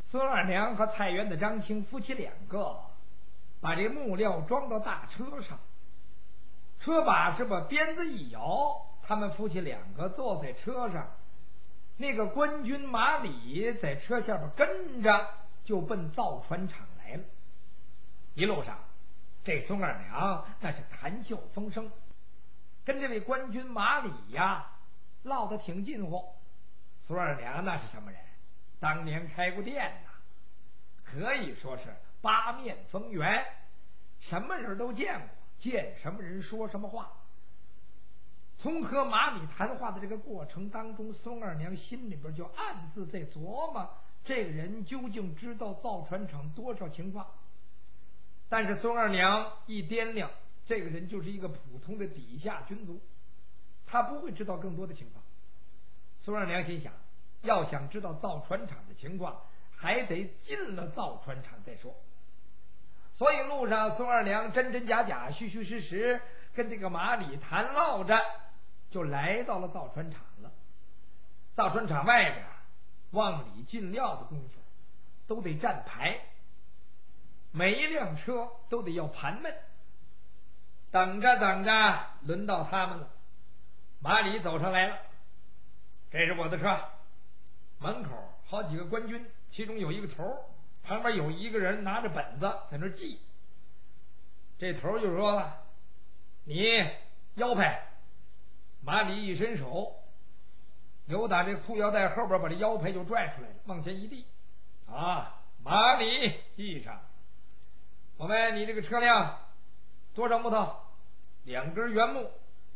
孙二娘和菜园的张青夫妻两个把这木料装到大车上，车把是把鞭子一摇，他们夫妻两个坐在车上，那个官军马里在车下边跟着，就奔造船厂来了。一路上，这孙二娘那是谈笑风生，跟这位官军马里呀唠得挺近乎。孙二娘那是什么人？当年开过店呐，可以说是八面风圆，什么人都见过，见什么人说什么话。从和马里谈话的这个过程当中，孙二娘心里边就暗自在琢磨，这个人究竟知道造船厂多少情况。但是孙二娘一掂量，这个人就是一个普通的底下军卒，他不会知道更多的情况。孙二娘心想，要想知道造船厂的情况，还得进了造船厂再说。所以路上孙二娘真真假假，虚虚实实，跟这个马里谈唠着，就来到了造船厂了。造船厂外边往里进料的功夫都得站排，每一辆车都得要盘问。等着等着，轮到他们了。马里走上来了，这是我的车。门口好几个官军，其中有一个头，旁边有一个人拿着本子在那记。这头就说了，你腰拍。马里一伸手，由打这裤腰带后边把这腰拍就拽出来了，往前一递，马里记上。我问你，这个车辆多少木头？2根原木。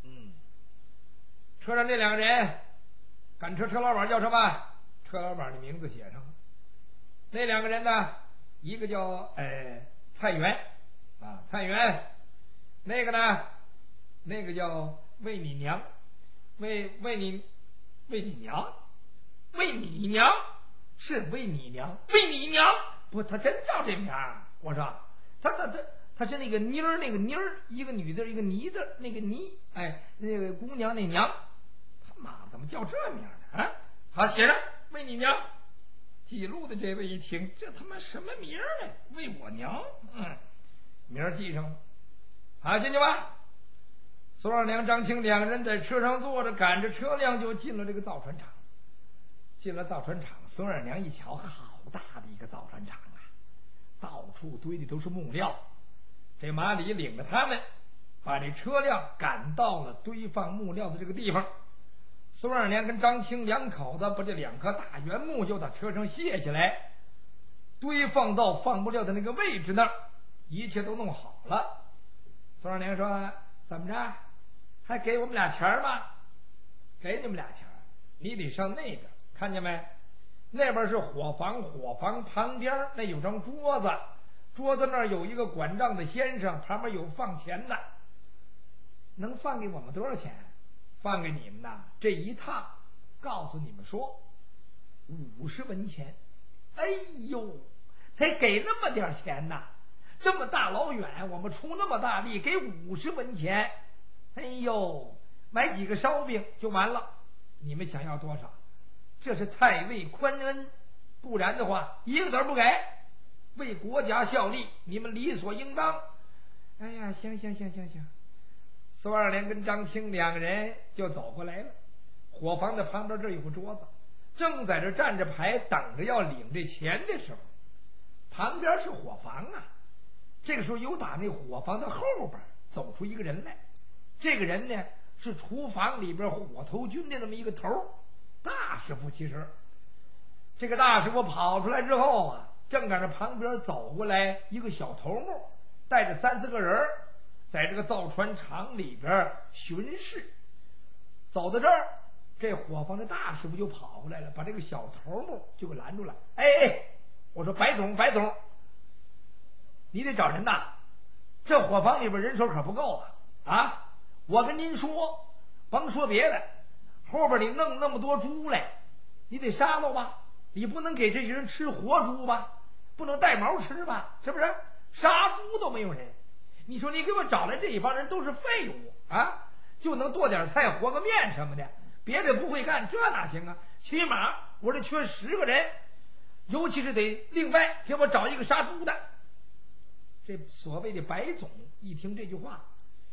车上这2个人，赶车老板叫什么？车老板的名字写上了。那2个人呢，一个叫菜园菜园，那个呢，那个叫为你娘，为你娘，为你娘，是为你娘，为你娘，不，他真叫这名儿。我说他是那个妮儿，那个妮儿，一个女字一个泥字，那个泥，那个姑娘那娘，他妈怎么叫这名呢？好，写上为你娘。记录的这位一听，这他妈什么名儿呢？为我娘，名儿记上了。好，进去吧。孙二娘、张青2个人在车上坐着，赶着车辆就进了这个造船厂。进了造船厂，孙二娘一瞧，好大的一个造船厂啊，到处堆的都是木料。这马里领着他们，把这车辆赶到了堆放木料的这个地方。孙二娘跟张青2口子把这2棵大原木就到车上卸下来，堆放到放木料的那个位置那儿，一切都弄好了。孙二娘说，怎么着，还给我们俩钱吗？给你们俩钱，你得上那边，看见没？那边是伙房，伙房旁边那有张桌子，桌子那儿有一个管账的先生，旁边有放钱的。能放给我们多少钱？放给你们呐，这一趟告诉你们说50文钱。哎呦，才给那么点钱呐，这么大老远我们出那么大力给50文钱，哎呦，买几个烧饼就完了。你们想要多少？这是太尉宽恩，不然的话一个子不给。为国家效力，你们理所应当。哎呀，行。孙二娘跟张青2个人就走过来了。伙房的旁边这有个桌子，正在这站着牌等着要领这钱的时候，旁边是伙房啊。这个时候有打那伙房的后边走出一个人来，这个人呢是厨房里边火头军的那么一个头，大师傅。其实这个大师傅跑出来之后啊，正赶着旁边走过来一个小头目，带着3、4个人在这个造船厂里边巡视。走到这儿，这伙房的大师傅就跑过来了，把这个小头目就给拦住了。我说白总，你得找人呐，这伙房里边人手可不够啊！我跟您说，甭说别的，后边你弄那么多猪来，你得杀了吧？你不能给这些人吃活猪吧？不能带毛吃吧？是不是？杀猪都没有人，你说你给我找来这一帮人都是废物啊，就能剁点菜和个面什么的，别的不会干，这哪行啊？起码我这缺10个人， 尤其是得另外给我找一个杀猪的。这所谓的白总一听这句话，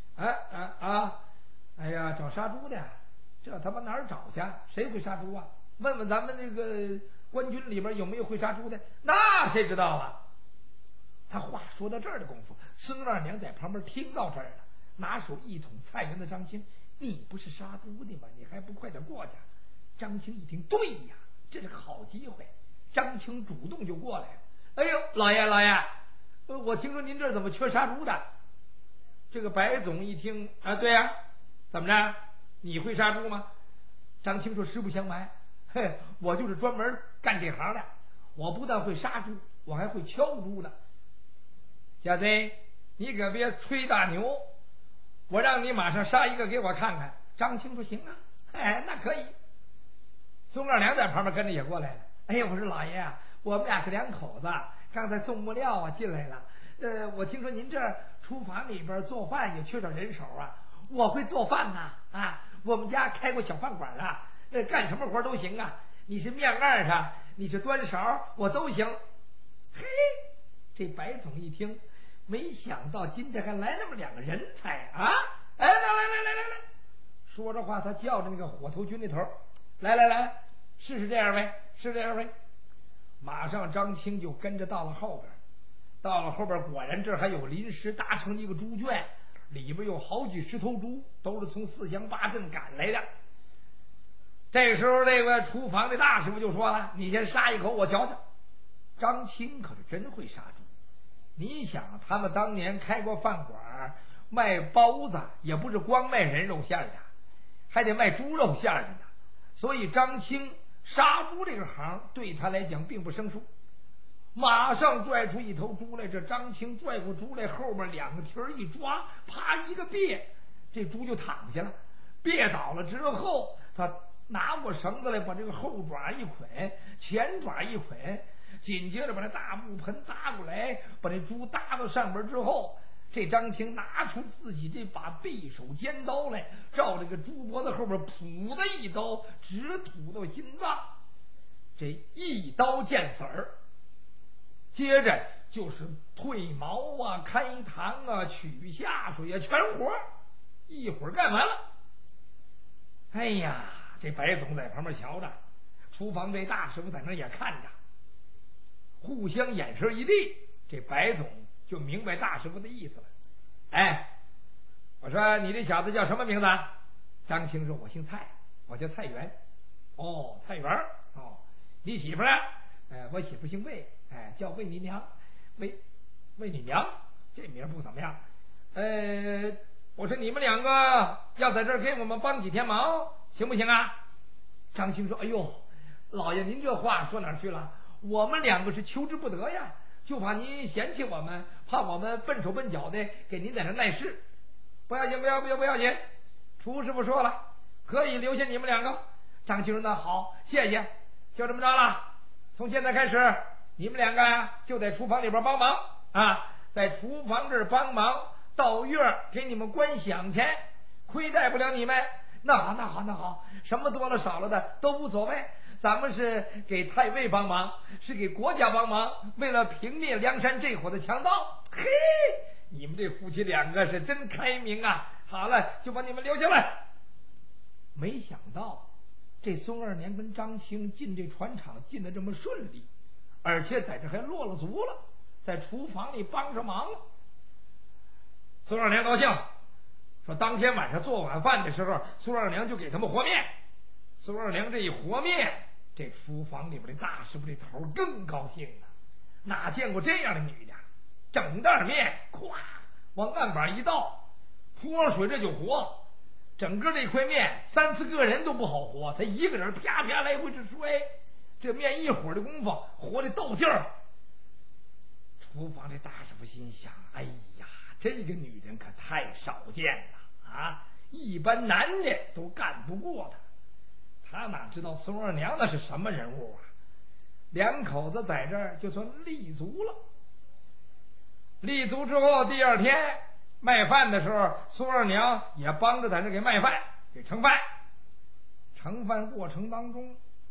哎呀，找杀猪的，这他妈哪儿找去？谁会杀猪啊？问问咱们这个官军里边有没有会杀猪的？那谁知道啊？他话说到这儿的功夫，孙二娘在旁边听到这儿了，拿手一捅菜园的张青：“你不是杀猪的吗？你还不快点过去？”张青一听，对呀，这是个好机会。张青主动就过来了：“哎呦，老爷，我听说您这儿怎么缺杀猪的？”这个白总一听啊，对呀，怎么着？你会杀猪吗？张青说：“实不相瞒，我就是专门干这行的。我不但会杀猪，我还会敲猪呢。小子，你可别吹大牛，我让你马上杀一个给我看看。”张青说：“行啊，那可以。”孙二娘在旁边跟着也过来了。哎呀，我说老爷啊，我们俩是两口子，刚才送木料啊进来了。我听说您这儿厨房里边做饭也缺少人手啊，我会做饭呐，我们家开过小饭馆啊，干什么活都行啊。你是面二上，你是端勺，我都行。嘿，这白总一听，没想到今天还来那么两个人才啊！哎，来，说着话，他叫着那个火头军的头，来，试这样呗，试这样呗。马上张青就跟着到了后边。到了后边，果然这儿还有临时搭成一个猪圈，里边有好几十头猪，都是从四乡八镇赶来的。这时候，这个厨房的大师傅就说了：“你先杀一口，我瞧瞧。”张青可是真会杀猪。你想，他们当年开过饭馆，卖包子也不是光卖人肉馅的，还得卖猪肉馅的呢。所以张青杀猪这个行对他来讲并不生疏。马上拽出一头猪来，这张青拽过猪来，后面两个蹄儿一抓，啪一个别，这猪就躺下了。别倒了之后，他拿过绳子来，把这个后爪一捆，前爪一捆，紧接着把那大木盆搭过来，把这猪搭到上边之后，这张青拿出自己这把匕首尖刀来，照这个猪脖子后边噗的一刀，直捅到心脏，这一刀见死儿。接着就是褪毛啊、开膛啊、取下水啊，全活一会儿干完了。哎呀，这白总在旁边瞧着，厨房这大师傅在那也看着，互相眼神一对，这白总就明白大师傅的意思了。哎，我说你这小子叫什么名字？张青说：“我姓蔡，我叫蔡元。”哦，蔡元哦，你媳妇呢？我媳妇姓魏，叫魏你娘，魏你娘，这名不怎么样。我说你们两个要在这儿给我们帮几天忙，行不行啊？张青说：“哎呦，老爷您这话说哪儿去了？我们两个是求之不得呀，就怕您嫌弃我们，怕我们笨手笨脚的给您在这耐事。不要紧，不要紧。厨师傅说了，可以留下你们两个。”张青说：“那好，谢谢，就这么着了。从现在开始，你们两个呀就在厨房里边帮忙啊，在厨房这儿帮忙，到月给你们关饷钱，亏待不了你们。那好，什么多了少了的都无所谓。咱们是给太尉帮忙，是给国家帮忙，为了平灭梁山这伙的强盗。嘿，你们这夫妻两个是真开明啊！好了，就把你们留下来。”没想到这孙二娘跟张青进这船厂进得这么顺利，而且在这还落了足了，在厨房里帮着忙了。孙二娘高兴，说当天晚上做晚饭的时候，孙二娘就给他们和面。孙二娘这一和面，这厨房里边的大师傅这头更高兴了，哪见过这样的女的？整袋面咵往案板一倒，泼水这就和。整个这块面3、4个人都不好和，他一个人啪啪来回直摔，这面一会儿的功夫和的到劲儿。厨房这大师傅心想：哎呀，这个女人可太少见了啊！一般男的都干不过她。他哪知道孙二娘那是什么人物啊？两口子在这儿就算立足了。立足之后，第二天卖饭的时候，孙二娘也帮着在这给卖饭，给盛饭。盛饭过程当中，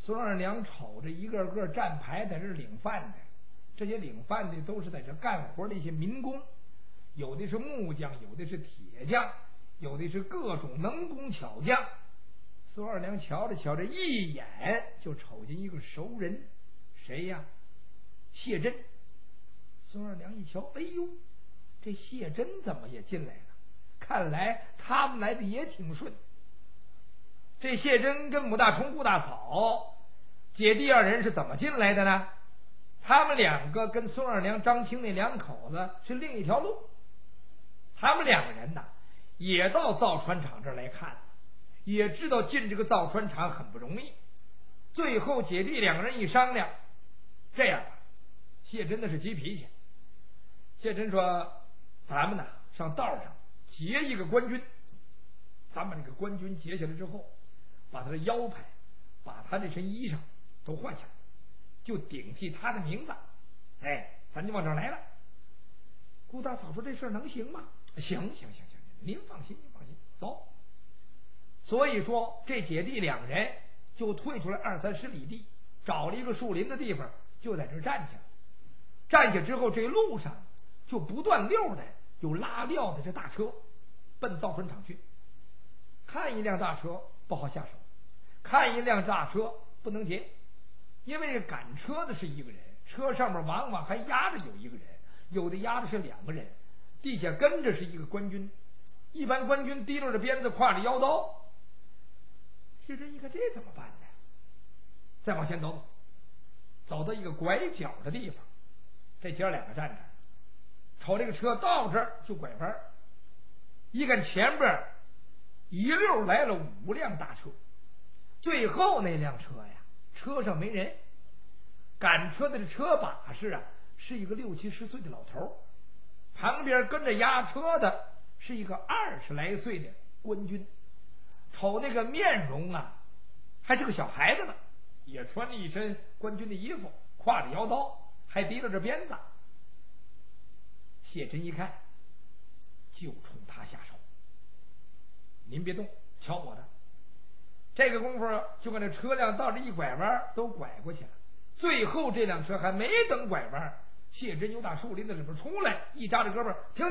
孙二娘瞅着一个个站牌在这领饭的，这些领饭的都是在这干活的一些民工，有的是木匠，有的是铁匠，有的是各种能工巧匠。孙二娘瞧着瞧着，一眼就瞅见一个熟人，谁呀？谢珍。孙二娘一瞧，哎呦，这谢珍怎么也进来了？看来他们来的也挺顺。这谢珍跟武大冲、顾大嫂姐弟二人是怎么进来的呢？他们两个跟孙二娘、张青那两口子是另一条路。他们两个人呢，也到造船厂这儿来看了，也知道进这个造船厂很不容易。最后姐弟两个人一商量，这样吧，谢珍的是急脾气。谢珍说：“咱们呢上道上结一个官军，咱把这个官军结下来之后，把他的腰牌，把他那身衣裳都换下来，就顶替他的名字。哎，咱就往这儿来了。”顾大嫂说：“这事儿能行吗？”“行，您放心，走。”所以说，这姐弟两人就退出来20-30里地，找了一个树林的地方，就在这儿站下了。站下之后，这路上就不断溜的有拉料的这大车，奔造船厂去。看一辆大车不好下手，看一辆大车不能劫，因为赶车的是一个人，车上面往往还压着有一个人，有的压着是2个人，地下跟着是一个官军。一般官军提溜着鞭子，挎着腰刀。这人一看，这怎么办呢？再往前走，走到一个拐角的地方，这姐两个站着，瞅这个车到这儿就拐弯，一看前边一溜来了5辆大车，最后那辆车呀，车上没人，赶车的这车把式啊，是一个60-70岁的老头，旁边跟着押车的是一个20来岁的官军，瞅那个面容啊，还是个小孩子呢，也穿着一身官军的衣服，挎着腰刀，还提溜着鞭子。谢珍一看，就冲他下手。您别动，瞧我的。这个功夫就把这车辆到这一拐弯都拐过去了。最后这辆车还没等拐弯，谢珍由大树林子里边出来，一扎着胳膊，停！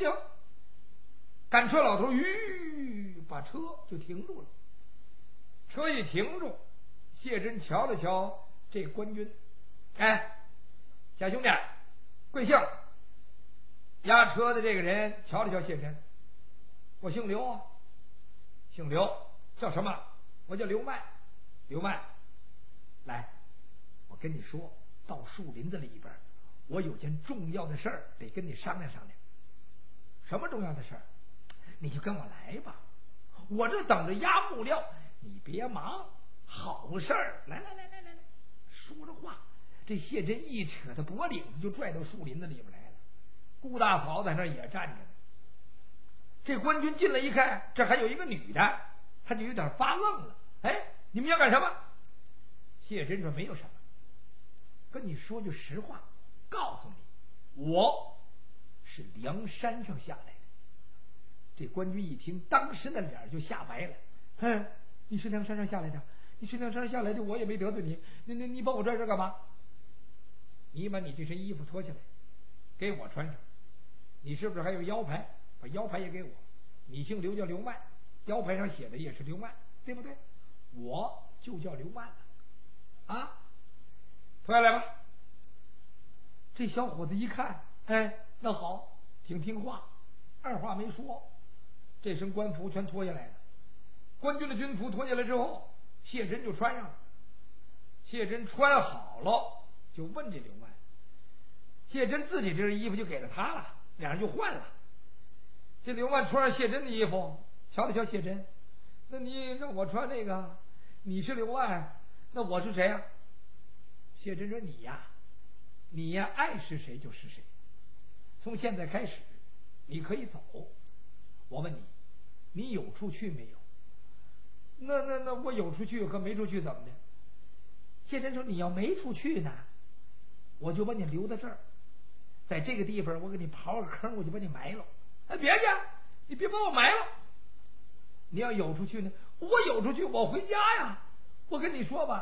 赶车老头把车就停住了。车一停住，谢珍瞧了瞧这官军，哎，小兄弟，贵姓？押车的这个人瞧了瞧谢珍，我姓刘啊。姓刘，叫什么？我叫刘迈。刘迈，来，我跟你说，到树林子里边，我有件重要的事儿得跟你商量商量。什么重要的事儿？你就跟我来吧，我这等着压木料，你别忙，好事儿。来，说着话，这谢珍一扯他脖领子，就拽到树林子里边来了。顾大嫂在那儿也站着呢。这官军进来一看，这还有一个女的，他就有点发愣了。哎，你们要干什么？谢珍说：“没有什么，跟你说句实话，告诉你，我是梁山上下来的。”这官军一听，当时那脸就吓白了。你是梁山上下来的？你是梁山上下来的，我也没得罪你，你把我拽这干嘛？你把你这身衣服脱下来，给我穿上。你是不是还有腰牌？把腰牌也给我。你姓刘，叫刘迈，腰牌上写的也是刘迈，对不对？我就叫刘迈了。啊，脱下来吧。这小伙子一看，哎，那好，挺听话，二话没说，这身官服全脱下来了。官军的军服脱下来之后，谢珍就穿上了。谢珍穿好了，就问这刘迈。谢珍自己这身衣服就给了他了，两人就换了。这刘迈穿上谢珍的衣服，瞧了瞧谢珍，那你让我穿这个，你是刘迈，那我是谁呀？谢珍说：“你呀，爱是谁就是谁。从现在开始，你可以走。我问你，你有处去没有？”那我有出去和没出去怎么的？谢珍说：“你要没出去呢，我就把你留在这儿，在这个地方我给你刨个坑，我就把你埋了。哎，别去，你别把我埋了。你要有出去呢，我有出去，我回家呀。我跟你说吧，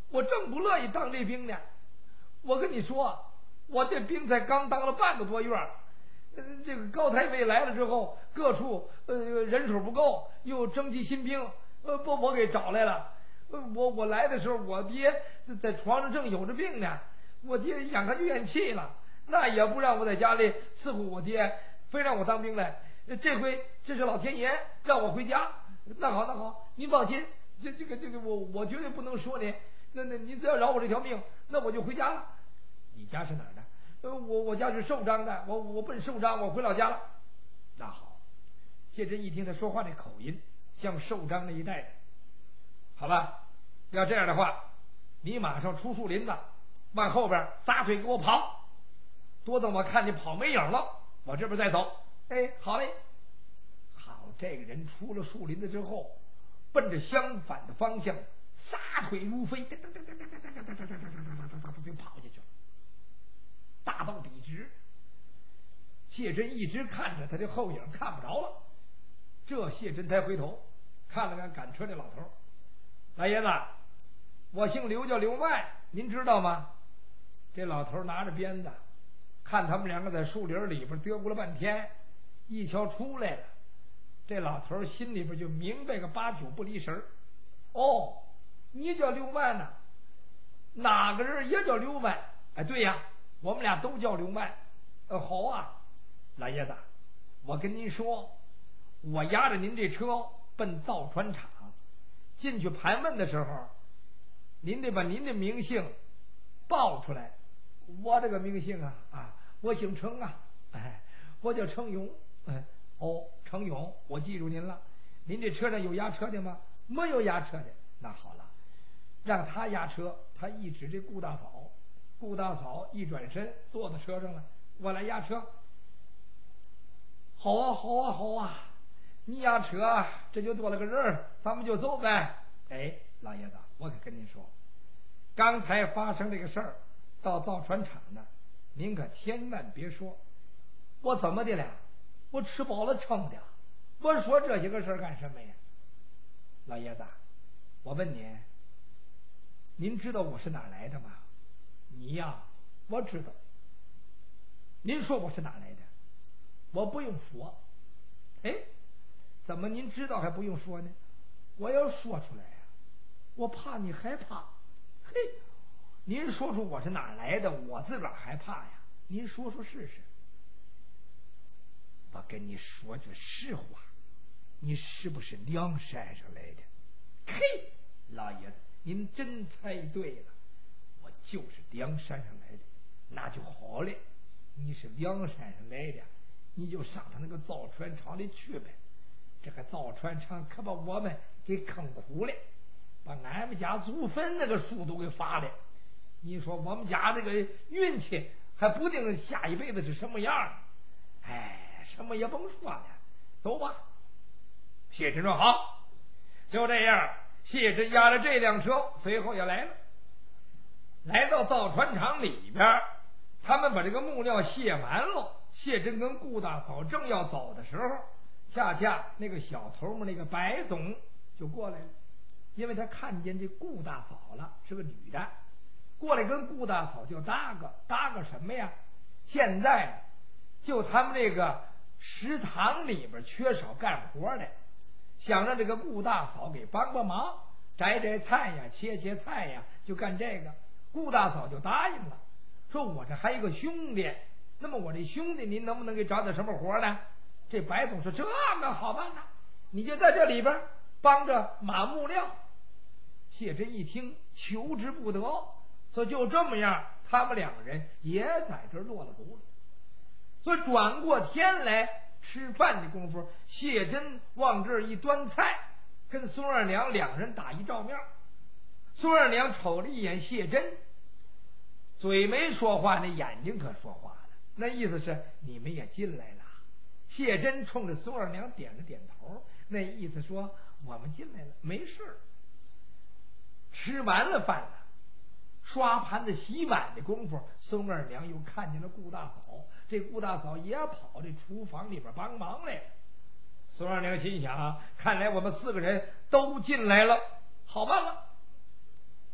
我正不乐意当这兵呢。我跟你说，我这兵才刚当了半个多月，这个高太尉来了之后，各处人手不够，又征集新兵，把我给找来了。我来的时候，我爹在床上正有着病呢，我爹眼看就咽气了，那也不让我在家里伺候我爹，非让我当兵来。这回这是老天爷让我回家。那好，那好，您放心，这个我绝对不能说您。那您只要饶我这条命，那我就回家了。你家是哪儿的？我家是寿张的，我奔寿张，我回老家了。那好，谢珍一听他说话这口音像寿张那一带的，好吧？要这样的话，你马上出树林子，往后边撒腿给我跑，多等我看见跑没影了，我这边再走。哎，好嘞。好，这个人出了树林子之后，奔着相反的方向撒腿如飞，就跑下去了，大道笔直。谢珍一直看着他的后影，看不着了。这谢珍才回头看了看赶车的老头，老爷子，我姓刘，叫刘迈，您知道吗？这老头拿着鞭子，看他们两个在树林里边嘀咕了半天，一瞧出来了，这老头心里边就明白个8、9不离神。哦，你叫刘迈呢？哪个人也叫刘迈？哎，对呀，我们俩都叫刘迈。好啊，老爷子，我跟您说，我押着您这车奔造船厂，进去盘问的时候，您得把您的名姓报出来。我这个名姓啊，我姓程啊，哎，我叫程勇。哦，程勇，我记住您了。您这车上有押车的吗？没有押车的。那好了，让他押车。他一指这顾大嫂，顾大嫂一转身坐在车上了，我来押车。好啊，好啊，好啊，你押车，这就多了个人，咱们就走呗。哎，老爷子，我可跟您说，刚才发生这个事儿，到造船厂呢，您可千万别说。我怎么的了？我吃饱了撑的，我说这些个事儿干什么呀？老爷子，我问您知道我是哪儿来的吗？你呀，我知道。您说我是哪儿来的？我不用说。哎，怎么您知道还不用说呢？我要说出来呀，我怕你害怕。嘿，您说出我是哪儿来的，我自个儿害怕呀。您说说试试。我跟你说句实话，你是不是梁山上来的？嘿，老爷子，您真猜对了，我就是梁山上来的。那就好了，你是梁山上来的，你就上他那个造船厂里去呗。这个造船厂可把我们给坑苦了，把俺们家祖坟那个树都给伐了。你说我们家这个运气还不定下一辈子是什么样。哎，什么也甭说了，走吧。谢珍说好，就这样。谢珍押了这辆车，随后也来了，来到造船厂里边，他们把这个木料卸完了。谢珍跟顾大嫂正要走的时候，恰恰那个小头目那个白总就过来了，因为他看见这顾大嫂了，是个女的，过来跟顾大嫂就搭个什么呀？现在就他们这个食堂里边缺少干活的，想让这个顾大嫂给帮忙，摘菜呀，切菜呀，就干这个。顾大嫂就答应了，说我这还有个兄弟，那么我这兄弟您能不能给找点什么活呢？这白总说这个好办呐，你就在这里边帮着码木料。谢珍一听求之不得，所以就这么样，他们两个人也在这落了足了。所以转过天来吃饭的功夫，谢珍往这儿一端菜，跟孙二娘两人打一照面。孙二娘瞅了一眼谢珍，嘴没说话，那眼睛可说话了，那意思是你们也进来了。谢珍冲着孙二娘点了点头，那意思说我们进来了，没事。吃完了饭了，刷盘子洗碗的功夫，孙二娘又看见了顾大嫂，这顾大嫂也跑这厨房里边帮忙来了。孙二娘心想，看来我们4个人都进来了，好办了。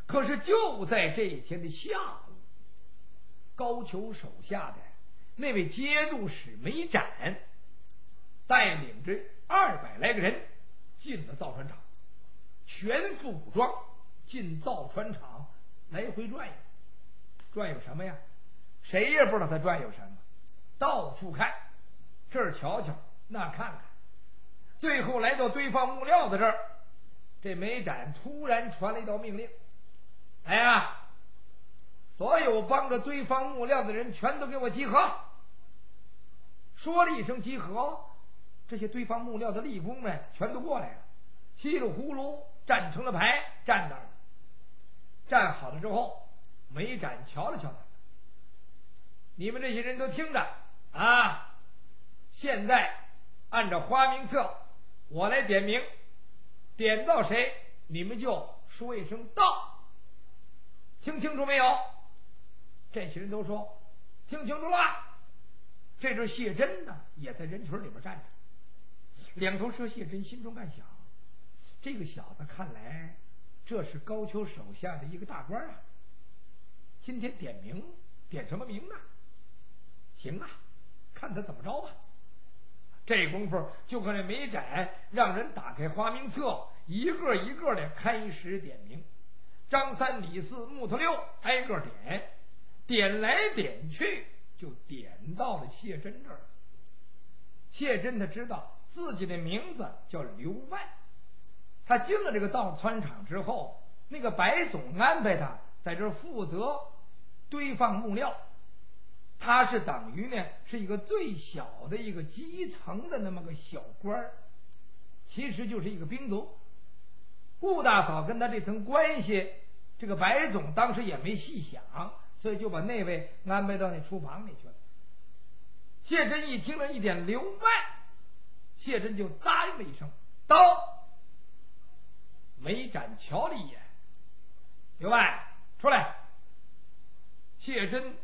可是就在这一天的下午，高俅手下的那位节度使梅展带领着200来个人进了造船厂，全副武装进造船厂来回转悠。转悠什么呀？谁也不知道他转悠什么，到处看，这儿瞧瞧那看看，最后来到堆放木料的这儿，这梅展突然传了一道命令：哎呀，所有帮着堆放木料的人全都给我集合。说了一声集合，这些堆放木料的力工们全都过来了，稀里呼噜站成了排，站那儿了。站好了之后，梅展瞧了瞧他们：你们这些人都听着啊，现在按照花名册我来点名，点到谁你们就说一声到，听清楚没有？这些人都说听清楚了。这时谢珍呢也在人群里边站着，两头蛇谢珍心中暗想：这个小子看来这是高俅手下的一个大官啊，今天点名点什么名呢？行啊，看他怎么着吧。这功夫就跟这梅展让人打开花名册，一个一个的开始点名，张三李四木头六挨个点，点来点去就点到了谢珍这儿。谢珍他知道自己的名字叫刘万，他进了这个造船厂之后，那个白总安排他在这儿负责堆放木料，他是等于呢是一个最小的一个基层的那么个小官儿，其实就是一个兵卒。顾大嫂跟他这层关系，这个白总当时也没细想，所以就把那位安排到那厨房里去了。谢珍一听了一点刘万，谢珍就答应了一声到。梅展瞧了一眼，刘万出来。谢珍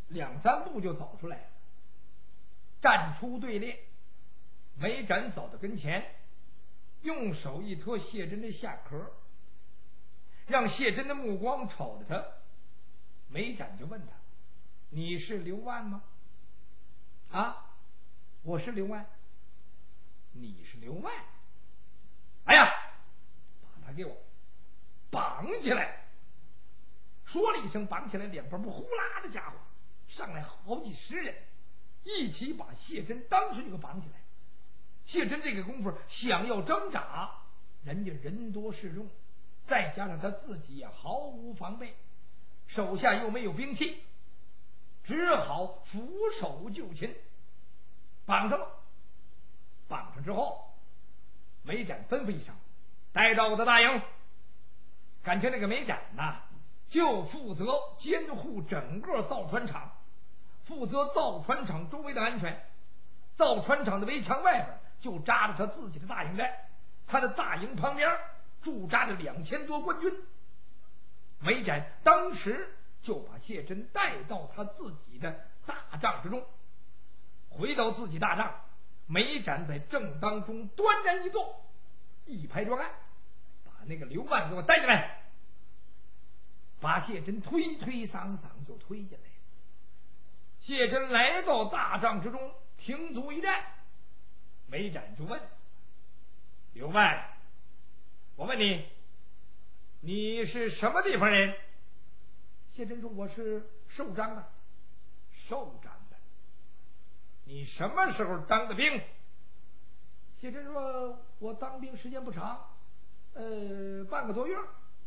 2、3步就走出来了，站出队列。梅展走到跟前，用手一托谢珍的下壳，让谢珍的目光瞅着他。梅展就问他：你是刘万吗？啊，我是刘万。你是刘万？哎呀，把他给我绑起来！说了一声绑起来，两边不呼啦的家伙上来好几10人，一起把谢珍当时就给绑起来。谢珍这个功夫想要挣扎，人家人多势众，再加上他自己也毫无防备，手下又没有兵器，只好俯首就擒。绑上了，绑上之后，梅展吩咐一声：带到我的大营。感情这个梅展呐，就负责监护整个造船厂，负责造船厂周围的安全。造船厂的围墙外边就扎着他自己的大营寨，他的大营旁边驻扎着2000多官军。梅展当时就把谢珍带到他自己的大帐之中。回到自己大帐，梅展在正当中端然一坐，一拍桌案，把那个刘万给我带进来。把谢珍推推搡搡就推进来了。谢珍来到大帐之中，停足一站。梅展就问刘万：我问你，你是什么地方人？谢珍说：我是寿张的。寿张的。你什么时候当的兵？谢珍说：我当兵时间不长，半个多月。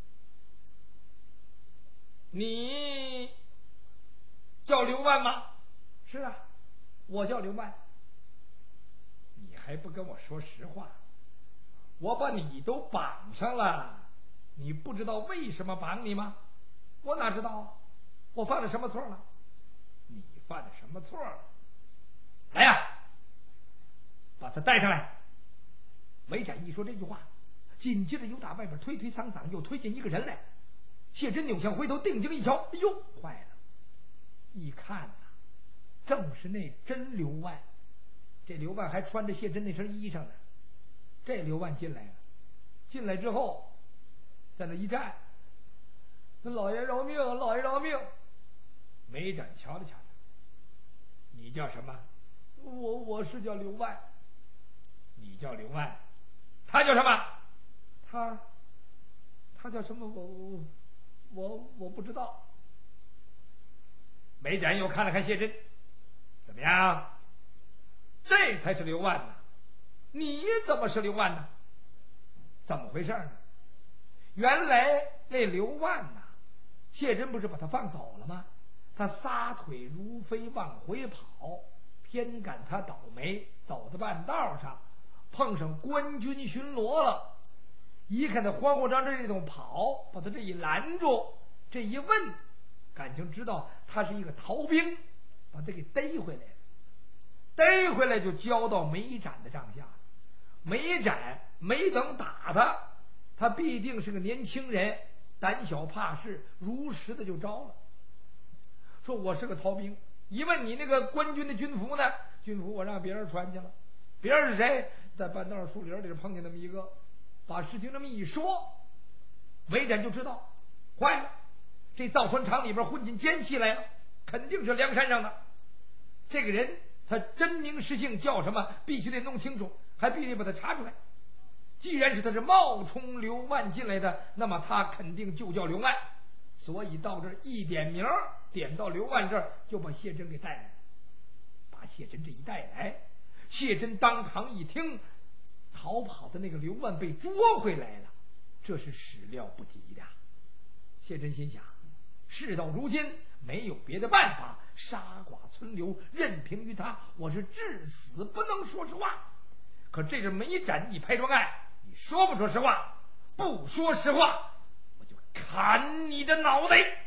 你叫刘万吗？是啊，我叫刘万。你还不跟我说实话？我把你都绑上了，你不知道为什么绑你吗？我哪知道啊？我犯了什么错了？你犯了什么错了？来呀，把他带上来。梅展一说这句话，紧接着又打外边推推搡搡，又推进一个人来。谢珍扭向回头，定睛一瞧，哎呦，坏了！一看呐，正是那真刘万。这刘万还穿着谢珍那身衣裳呢。这刘万进来了，进来之后，在那一站， 老爷饶命，老爷饶命！梅展瞧了瞧他，你叫什么？我是叫刘万。你叫刘万，他叫什么？他叫什么？我不知道。梅展又看了看谢珍，怎么样？这才是刘万呢，你怎么是刘万呢？怎么回事呢？原来那刘万呐，谢珍不是把他放走了吗？他撒腿如飞往回跑，偏赶他倒霉，走到半道上碰上官军巡逻了，一看他慌慌张张这种跑，把他这一拦住，这一问，感情知道他是一个逃兵，把他给逮回来了。逮回来就交到梅展的帐下。梅展没等打他，他必定是个年轻人，胆小怕事，如实的就招了，说我是个逃兵。一问你那个官军的军服呢？军服我让别人穿去了。别人是谁？在半道树林里碰见那么一个，把事情这么一说，梅展就知道坏了，这造船厂里边混进奸细来了，肯定是梁山上的。这个人他真名实姓叫什么，必须得弄清楚，还必须把他查出来。既然是他是冒充刘万进来的，那么他肯定就叫刘万。所以到这儿一点名，点到刘万这儿，就把谢珍给带来。把谢珍这一带来，谢珍当堂一听，逃跑的那个刘万被捉回来了，这是始料不及的。谢珍心想，事到如今没有别的办法，杀剐存留，任凭于他，我是至死不能说实话。可这是梅展一拍桌案，你说不说实话？不说实话，我就砍你的脑袋！